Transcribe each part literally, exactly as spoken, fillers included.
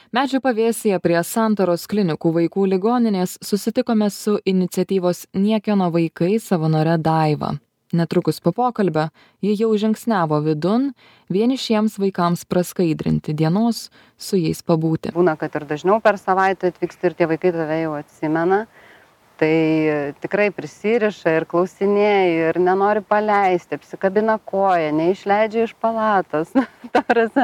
Medžių pavėsyje prie Santaros klinikų vaikų ligoninės susitikome su iniciatyvos Niekieno vaikai savanore Daiva. Netrukus po pokalbio ji jau žingsniavo vidun, vienišiems vaikams praskaidrinti dienos, su jais pabūti. Būna, kad ir dažniau per savaitę atvyksti ir tie vaikai tave jau atsimena. Tai tikrai prisiriša ir klausinėja ir nenori paleisti, apsikabina koją, neišleidžia iš palatos. Tarasi,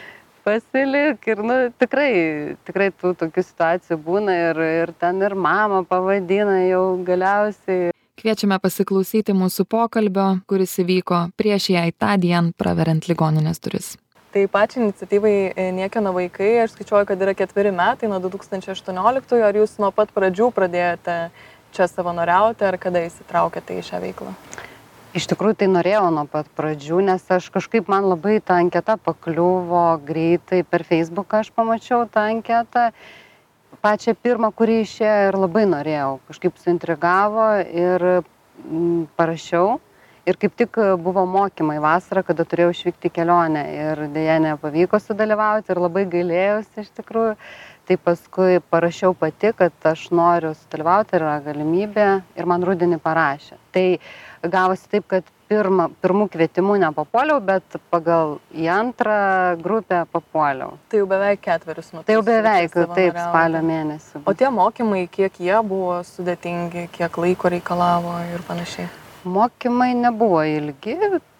pasilik ir nu, tikrai, tikrai tų tokių situacijų būna ir, ir ten ir mamą pavadina jau galiausiai. Kviečiame pasiklausyti mūsų pokalbio, kuris įvyko prieš jai tądien praveriant ligoninės duris. Tai pačiai iniciatyvai Niekieno vaikai, aš skaičiuoju, kad yra ketveri metai nuo du tūkstančiai aštuonioliktųjų. Ar jūs nuo pat pradžių pradėjote čia savanoriauti, ar kada įsitraukėte į šią veiklą? Iš tikrųjų, tai norėjau nuo pat pradžių, nes aš kažkaip man labai ta anketa pakliuvo greitai per Facebooką, aš pamačiau tą anketą. Pačią pirmą, kurį išėjo ir labai norėjau, kažkaip suintrigavo ir m, parašiau. Ir kaip tik buvo mokymai vasarą, kada turėjau išvykti į kelionę ir dėja nepavyko sudalyvauti ir labai gailėjausi iš tikrųjų. Tai paskui parašiau pati, kad aš noriu sudalyvauti, yra galimybė ir man rudenį parašė. Tai gavosi taip, kad pirma, pirmų kvietimų nepapuoliau, bet pagal į antrą grupę papuoliau. Tai jau beveik ketverius metus. Tai jau beveik, taip, spalio mėnesį. O tie mokymai, kiek jie buvo sudėtingi, kiek laiko reikalavo ir panašiai? Mokymai nebuvo ilgi,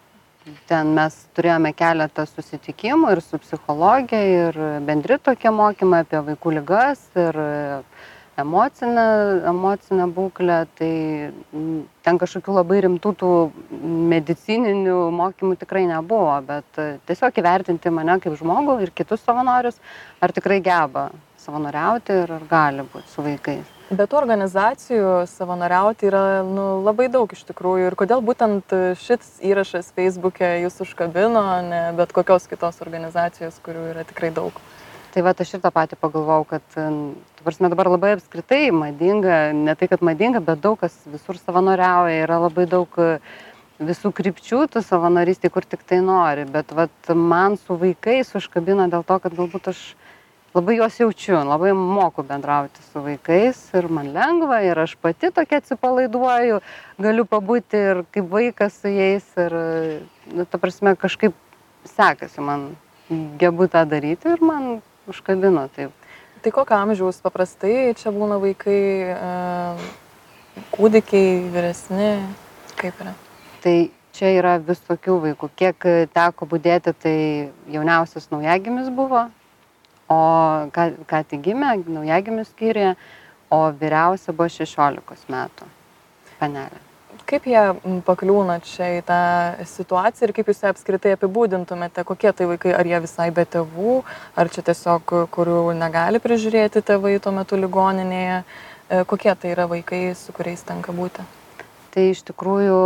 ten mes turėjome keletą susitikimų ir su psichologija, ir bendri tokie mokymai apie vaikų ligas, ir emocinę, emocinę būklę, tai ten kažkokių labai rimtų tų medicininių mokymų tikrai nebuvo, bet tiesiog įvertinti mane kaip žmogų ir kitus savanorius, ar tikrai geba savanoriauti ir ar gali būti su vaikais. Bet tų organizacijų savanoriauti yra nu, labai daug iš tikrųjų. Ir kodėl būtent šis įrašas Facebook'e jūs užkabino, ne bet kokios kitos organizacijos, kurių yra tikrai daug? Tai va, aš ir tą patį pagalvojau, kad tu prasme, dabar labai apskritai madinga, ne tai, kad madinga, bet daug kas visur savanoriauja, yra labai daug visų krypčių tų savanorystė, kur tik tai nori. Bet va, man su vaikais užkabino dėl to, kad galbūt aš labai juos jaučiu, labai moku bendrauti su vaikais ir man lengva ir aš pati tokia atsipalaiduoju, galiu pabūti ir kaip vaikas su jais ir, nu, ta prasme, kažkaip sekasi man gebu tą daryti ir man užkabino taip. Tai kokio amžiaus paprastai čia būna vaikai, kūdikiai, vyresni, kaip yra? Tai čia yra visokių vaikų. Kiek teko budėti, tai jauniausias naujagimis buvo. O ką, ką tik gimė, naujagimių skyriuje, o vyriausia buvo šešiolikos metų panelė. Kaip jie pakliūna čia į tą situaciją ir kaip jūs apskritai apibūdintumėte, kokie tai vaikai, ar jie visai be tėvų, ar čia tiesiog, kurių negali prižiūrėti tėvai tuo metu ligoninėje, kokie tai yra vaikai, su kuriais tenka būti? Tai iš tikrųjų,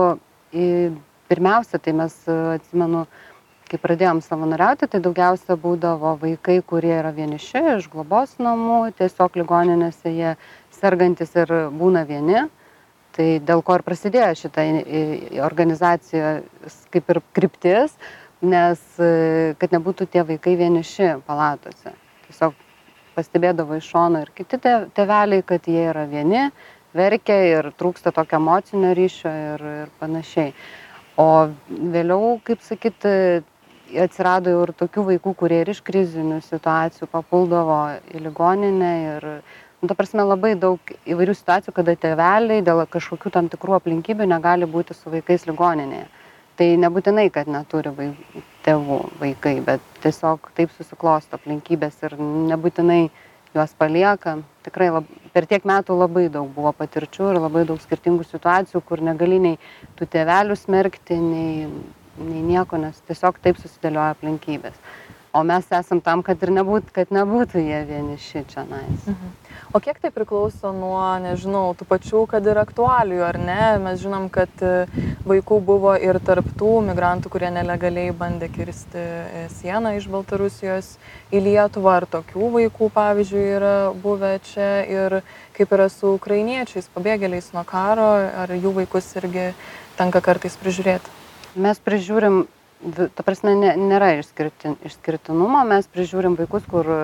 pirmiausia, tai mes atsimenu, kai pradėjom savanoriauti, tai daugiausia būdavo vaikai, kurie yra vieniši iš globos namų, tiesiog ligoninėse jie sergantis ir būna vieni. Tai dėl ko ir prasidėjo šitą organizaciją kaip ir kryptis, nes kad nebūtų tie vaikai vieniši palatose. Tiesiog pastebėdavo iš šono ir kiti tėveliai, kad jie yra vieni, verkia ir trūksta tokio emocinio ryšio ir, ir panašiai. O vėliau, kaip sakyti, atsirado jau ir tokių vaikų, kurie ir iš krizinių situacijų papuldavo į ligoninę ir, nu, ta prasme, labai daug įvairių situacijų, kada tėveliai dėl kažkokių tam tikrų aplinkybių negali būti su vaikais ligoninėje. Tai nebūtinai, kad neturi vaikų, tėvų vaikai, bet tiesiog taip susiklosto aplinkybės ir nebūtinai juos palieka. Tikrai lab, per tiek metų labai daug buvo patirčių ir labai daug skirtingų situacijų, kur negali nei tų tėvelių smerkti, nei nei nieko, nes tiesiog taip susidėlioja aplinkybės. O mes esam tam, kad ir nebūt, kad nebūtų jie vieniši čia nais. Mhm. O kiek tai priklauso nuo, nežinau, tų pačių, kad ir aktualijų, ar ne? Mes žinom, kad vaikų buvo ir tarp tų migrantų, kurie nelegaliai bandė kirsti sieną iš Baltarusijos į Lietuvą, ar tokių vaikų, pavyzdžiui, yra buvę čia ir kaip yra su ukrainiečiais, pabėgėliais nuo karo, ar jų vaikus irgi tenka kartais prižiūrėti? Mes prižiūrim, ta prasme, nėra išskirtin, išskirtinumo, mes prižiūrim vaikus, kur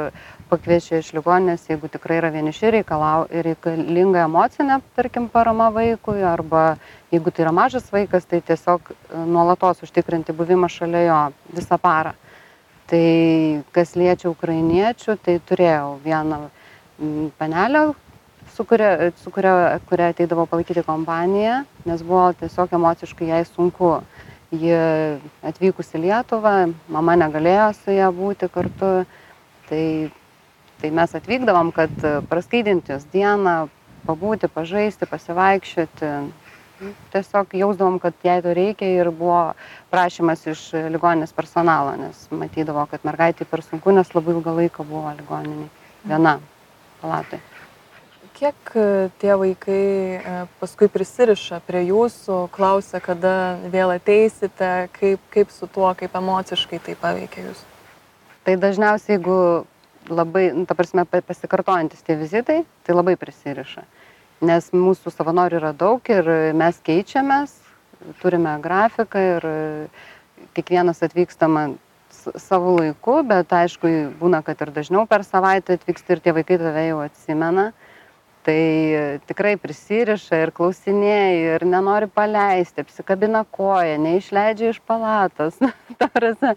pakviečia iš ligoninės, jeigu tikrai yra vieniši, reikalau, reikalinga emocinė, tarkim, parama vaikui, arba jeigu tai yra mažas vaikas, tai tiesiog nuolatos užtikrinti buvimą šalia jo visą parą. Tai kas liečia ukrainiečių, tai turėjau vieną panelę, su kuria, su kuria, kuria ateidavo palaikyti kompaniją, nes buvo tiesiog emociškai jai sunku. Ji atvykus į Lietuvą, mama negalėjo su ją būti kartu, tai, tai mes atvykdavom, kad praskaidinti jos dieną, pabūti, pažaisti, pasivaikščioti. Tiesiog jausdavom, kad jai to reikia ir buvo prašymas iš ligoninės personalo, nes matydavo, kad mergaitė per sunku, nes labai ilgą laiką buvo ligoniniai viena palatai. Kiek tie vaikai paskui prisiriša prie jūsų, klausia, kada vėl ateisite, kaip, kaip su tuo, kaip emociškai tai paveikia jūs? Tai dažniausiai, jeigu labai, ta prasme, pasikartojantis tie vizitai, tai labai prisiriša. Nes mūsų savanorių yra daug ir mes keičiamės, turime grafiką ir kiekvienas atvykstama savo laiku, bet aišku, būna, kad ir dažniau per savaitę atvyksti ir tie vaikai tave jau atsimena. Tai tikrai prisiriša ir klausinėja ir nenori paleisti, apsikabina koją, neišleidžia iš palatos. Ta prasme,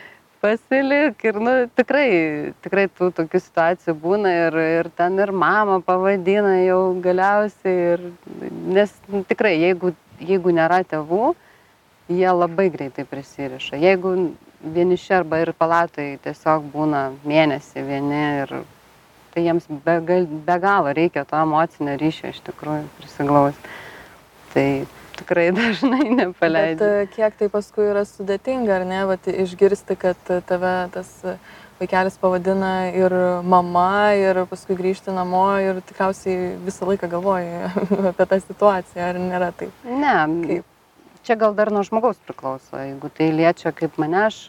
pasilik ir nu, tikrai, tikrai tų tokių situacijų būna ir, ir ten ir mamą pavadina jau galiausiai. Ir, nes nu, tikrai, jeigu, jeigu nėra tėvų, jie labai greitai prisiriša. Jeigu vieniši arba ir palatai tiesiog būna mėnesį vieni ir tai jiems be, be galo reikia to emocinio ryšio iš tikrųjų prisiglausti. Tai tikrai dažnai nepaleidžia. Bet kiek tai paskui yra sudėtinga, ar ne, vat, išgirsti, kad tave tas vaikelis pavadina ir mama, ir paskui grįžti namo ir tikriausiai visą laiką galvoji apie tą situaciją, ar nėra taip? Ne, kaip? Čia gal dar nuo žmogaus priklauso. Jeigu tai liečia kaip mane, aš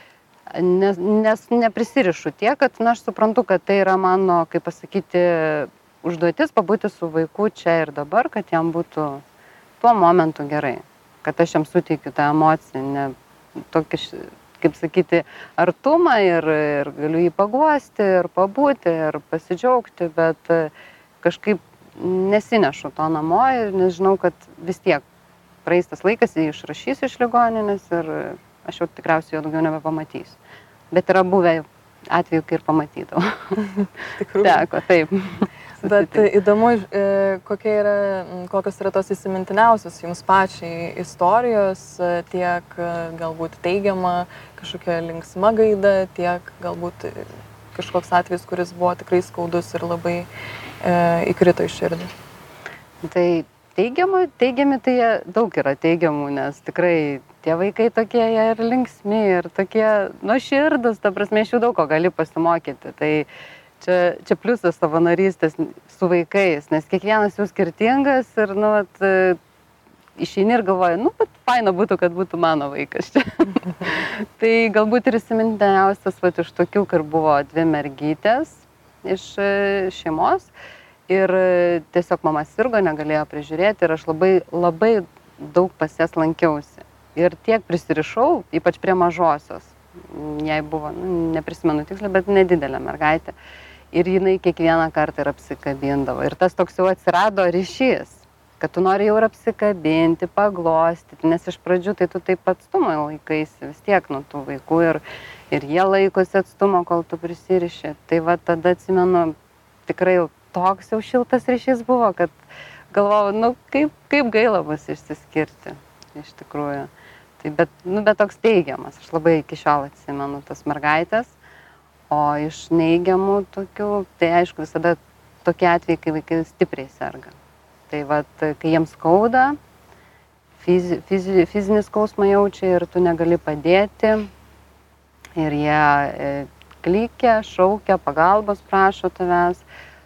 Nes, nes neprisirišu tiek, kad na, aš suprantu, kad tai yra mano, kaip pasakyti, užduotis pabūti su vaiku čia ir dabar, kad jam būtų tuo momentu gerai. Kad aš jam suteikiu tą emocinę, tokį, kaip sakyti, artumą ir, ir galiu jį paguosti ir pabūti ir pasidžiaugti, bet kažkaip nesinešu to namo ir nežinau, kad vis tiek praeis tas laikas, jį išrašys iš ligoninės ir aš jau tikriausiai jo daugiau nebepamatysiu. Bet yra buvę atveju, kai ir pamatydavau. Teko, taip. Bet įdomu, kokie yra, kokios yra tos įsimintiniausios jums pačiai istorijos, tiek galbūt teigiama, kažkokia linksma gaida, tiek galbūt kažkoks atvejis, kuris buvo tikrai skaudus ir labai e, įkrito į širdį. Tai teigiamų, teigiami tai daug yra teigiamų, nes tikrai tie vaikai tokie jie ir linksmi, ir tokie nuoširdūs, ta prasme, iš jų daug ko gali pasimokyti. Tai čia, čia pliusas savanorystės su vaikais, nes kiekvienas jų skirtingas ir, nu, vat, išeini ir galvoji, nu, bet faina būtų, kad būtų mano vaikas čia. Tai galbūt ir įsimintiniausias, vat, iš tokių, kur buvo dvi mergytės iš šeimos. Ir tiesiog mama sirgo, negalėjo prižiūrėti ir aš labai, labai daug pas jas lankiausi. Ir tiek prisirišau, ypač prie mažosios. Jai buvo, nu, neprisimenu tiksliai, bet nedidelė mergaitė. Ir jinai kiekvieną kartą ir apsikabindavo. Ir tas toks jau atsirado ryšys, kad tu nori jau ir apsikabinti, paglostyti, nes iš pradžių tai tu taip atstumo laikaisi vis tiek nuo tų vaikų ir, ir jie laikosi atstumo, kol tu prisiriši. Tai va tada atsimenu, tikrai toks jau šiltas ryšys buvo, kad galvojau, nu kaip, kaip gaila bus išsiskirti, iš tikrųjų. Tai bet, nu, bet toks teigiamas, aš labai iki šiol atsimenu tas mergaitės, o iš neigiamų tokių, tai aišku visada tokie atvejai, kai vaikai stipriai serga. Tai vat, kai jiems skauda, fizi, fizi, fizinį skausmą jaučia ir tu negali padėti, ir jie e, klykia, šaukia, pagalbos prašo tavęs,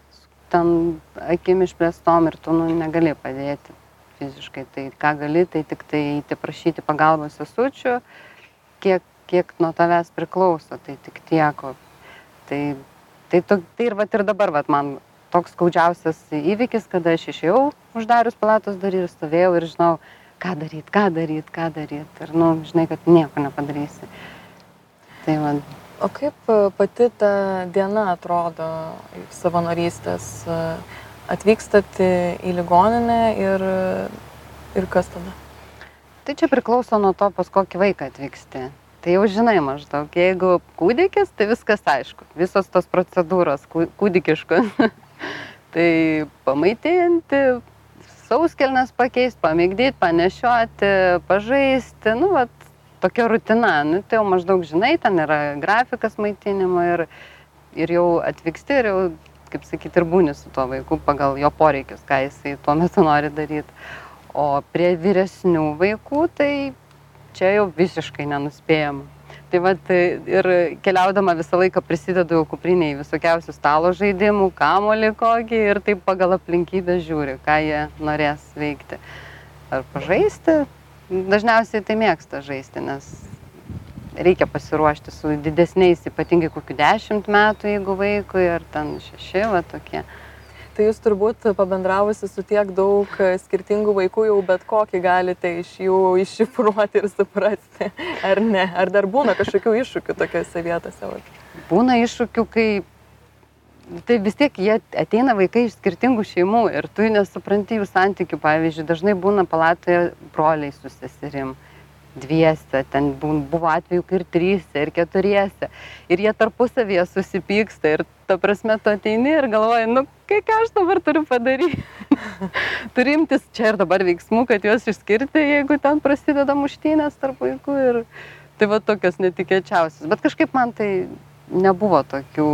ten akim išplėstom ir tu nu, negali padėti fiziškai. Tai ką gali, tai tik tai eiti prašyti pagalbos sesučių, kiek, kiek nuo tavęs priklauso, tai tik tiek. Tai, tai, to, tai ir, vat, ir dabar vat, man toks skaudžiausias įvykis, kada aš išėjau uždarius palatos durį ir stovėjau ir žinau, ką daryt, ką daryt, ką daryt. Ir, nu, žinai, kad nieko nepadarysi. Tai man... O kaip pati ta diena atrodo savanorystės? Atvykstat į ligoninę ir, ir kas tada? Tai čia priklauso nuo to, pas kokį vaiką atvyksti. Tai jau žinai maždaug, jeigu kūdikis, tai viskas aišku, visos tos procedūros kūdikiškos. Tai pamaitinti, sauskelnes pakeisti, pamigdyti, panešioti, pažaisti, nu, vat, tokia rutina. Nu, tai jau maždaug žinai, ten yra grafikas maitinimo ir, ir jau atvyksti ir jau, kaip sakyti, ir būni su tuo vaiku pagal jo poreikius, ką jisai tuo metu nori daryti. O prie vyresnių vaikų, tai čia jau visiškai nenuspėjama. Tai vat ir keliaudama visą laiką prisidedu jau kuprinėj visokiausių stalo žaidimų, kamuolį kokį ir taip pagal aplinkybę žiūri, ką jie norės veikti. Ar pažaisti? Dažniausiai tai mėgsta žaisti, nes reikia pasiruošti su didesniais, ypatingai kokių dešimt metų, jeigu vaikui, ar ten šeši, va tokie. Tai jūs turbūt pabendravusi su tiek daug skirtingų vaikų jau bet kokį galite iš jų iššifruoti ir suprasti, ar ne? Ar dar būna kažkokių iššūkių tokiose vietose? Būna iššūkių, kai tai vis tiek jie ateina vaikai iš skirtingų šeimų ir tu nesupranti jų santykių. Pavyzdžiui, dažnai būna palatoje broliai su seserim. Dviese, ten buvo atveju ir tryse, ir keturiese. Ir jie tarpusavyje susipyksta ir ta prasme tu ateini ir galvoji, nu, kai ką aš dabar turiu padaryti. Turi imtis čia ir dabar veiksmų, kad juos išskirti, jeigu ten prasideda muštynės tarp vaikų. Ir tai va tokios netikėčiausios. Bet kažkaip man tai nebuvo tokių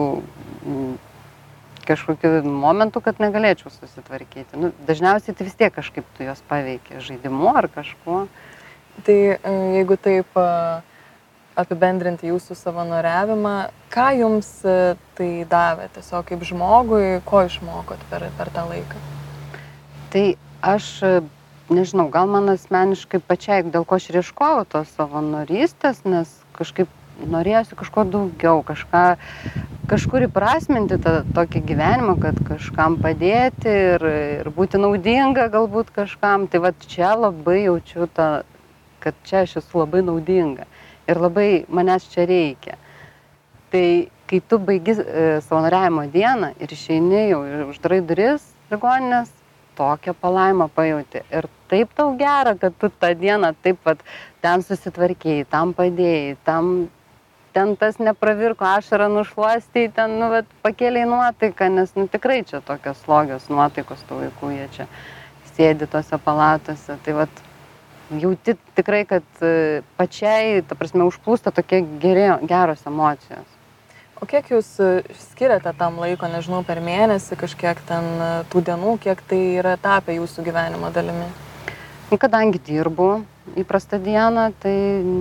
kažkokių momentų, kad negalėčiau susitvarkyti. Nu, dažniausiai tai vis tiek kažkaip tu juos paveikia žaidimu ar kažkuo. Tai jeigu taip apibendrinti jūsų savanoriavimą, ką jums tai davė tiesiog kaip žmogui, ko išmokot per, per tą laiką? Tai aš, nežinau, gal man asmeniškai pačiai, dėl ko aš ir ieškojau tos savanorystės, nes kažkaip norėjusi kažko daugiau, kažką, kažkur įprasminti tą tokį gyvenimą, kad kažkam padėti ir, ir būti naudinga galbūt kažkam. Tai va čia labai jaučiu tą, kad čia aš esu labai naudinga ir labai manęs čia reikia. Tai kai tu baigi e, savanoriavimo dieną ir išeini jau ir uždarai duris ligoninės, tokią palaimą pajauti. Ir taip tau gera, kad tu tą dieną taip pat ten susitvarkėjai, tam padėjai, tam ten tas nepravirko ašarą nušluostei, ten nu, vat, pakėlei nuotaiką, nes nu, tikrai čia tokios slogios nuotaikos tų vaikų, jie čia sėdi tose palatose. Tai vat, jauti tikrai, kad pačiai, ta prasme, užplūsta tokie geri, geros emocijos. O kiek jūs skiriate tam laiko, nežinau, per mėnesį, kažkiek ten tų dienų, kiek tai yra tapę jūsų gyvenimo dalimi? Kadangi dirbu įprastą dieną, tai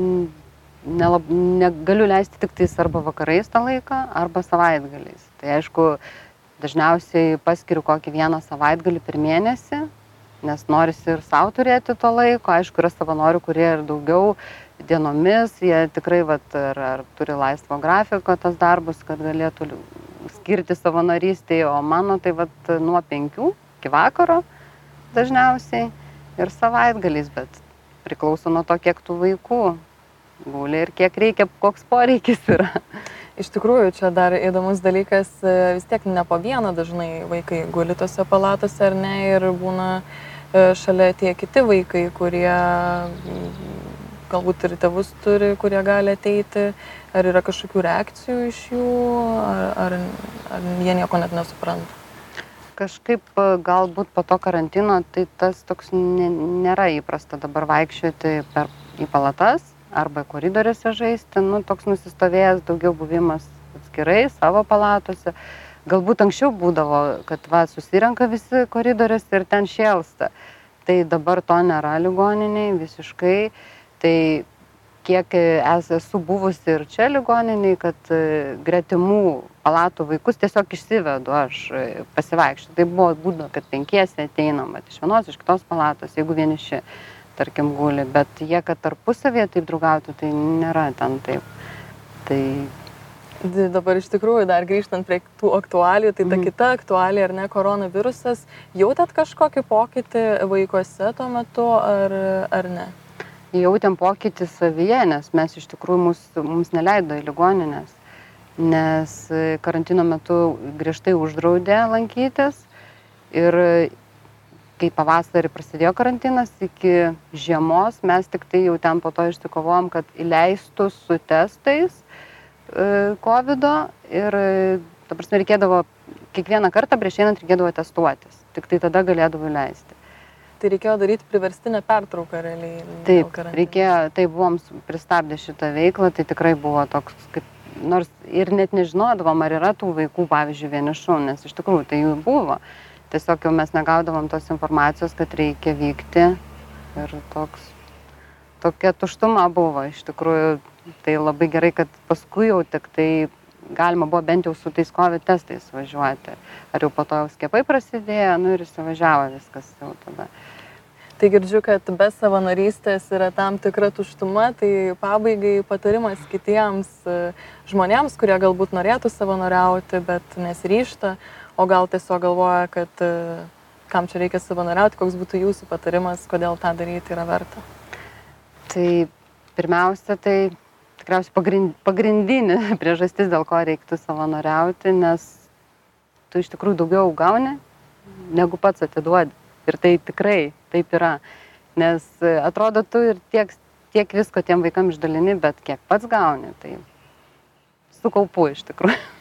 nelab, negaliu leisti tik tais arba vakarais tą laiką, arba savaitgaliais. Tai aišku, dažniausiai paskiriu kokį vieną savaitgalį per mėnesį, nes norisi ir savo turėti to laiko. Aišku, yra savanorių, kurie ir daugiau dienomis, jie tikrai vat, ar, ar turi laisvo grafiko tas darbus, kad galėtų skirti savanorystėje, o mano tai vat, nuo penkių iki vakaro dažniausiai ir savaitgaliais, bet priklauso nuo to, kiek tų vaikų guli ir kiek reikia, koks poreikis yra. Iš tikrųjų, čia dar įdomus dalykas, vis tiek ne po vieną dažnai vaikai guli tose palatose ar ne, ir būna šalia tie kiti vaikai, kurie galbūt ir tėvus turi, kurie gali ateiti. Ar yra kažkokių reakcijų iš jų, ar, ar, ar jie nieko net nesupranta? Kažkaip galbūt po to karantino, tai tas toks nėra įprasta dabar vaikščioti per, į palatas arba koridoriuose žaisti, nu, toks nusistovėjęs daugiau buvimas atskirai savo palatose. Galbūt anksčiau būdavo, kad va, susirenka visi koridoriuose ir ten šėlsta. Tai dabar to nėra ligoniniai visiškai. Tai kiek esu buvusi ir čia ligoniniai, kad gretimų palatų vaikus tiesiog išsivedu aš pasivaikščioti. Tai buvo būdavo, kad penkiesi ateinam, bet iš vienos, iš kitos palatos, jeigu vieniši, tarkim, guli, bet jie, kad tarpusavėje taip draugautų, tai nėra ten taip. Tai... Dabar iš tikrųjų, dar grįžtant prie tų aktualijų, tai ta mm. kita aktualija, ar ne, koronavirusas, jautėt kažkokį pokytį vaikuose tuo metu, ar, ar ne? Jautėm pokytį savyje, nes mes iš tikrųjų mus, mums neleido į ligoninės. nes karantino metu griežtai uždraudė lankytis ir kai pavasarį prasidėjo karantinas, iki žiemos mes tik tai jau ten po to išsikovojom, kad įleistų su testais kovido ir, ta prasme, reikėdavo kiekvieną kartą prieš einant reikėdavo testuotis, tik tai tada galėdavo įleisti. Tai reikėjo daryti priverstinę pertrauką realiai. Taip, reikėjo, tai buvom pristabdę šitą veiklą, tai tikrai buvo toks, kaip, nors ir net nežinodavom, ar yra tų vaikų, pavyzdžiui, vienišų, nes iš tikrųjų tai jų buvo. Tiesiog jau mes negaudavom tos informacijos, kad reikia vykti ir toks, tokia tuštuma buvo. Iš tikrųjų, tai labai gerai, kad paskui jau tik tai galima buvo bent jau su tais COVID testais važiuoti. Ar jau po to jau skiepai prasidėjo, nu ir įsivažiavo viskas jau tada. Tai girdžiu, kad be savanorystės yra tam tikra tuštuma, tai pabaigai patarimas kitiems žmonėms, kurie galbūt norėtų savanoriauti, bet nesiryžta, o gal tiesiog galvoja, kad kam čia reikia savanoriauti, koks būtų jūsų patarimas, kodėl tą daryti yra verta? Tai pirmiausia, tai tikriausiai pagrindinė priežastis, dėl ko reiktų savanoriauti, nes tu iš tikrųjų daugiau gauni, negu pats atiduodi. Ir tai tikrai taip yra. Nes atrodo, tu ir tiek, tiek visko tiem vaikam išdalini, bet kiek pats gauni, tai su kaupu iš tikrųjų.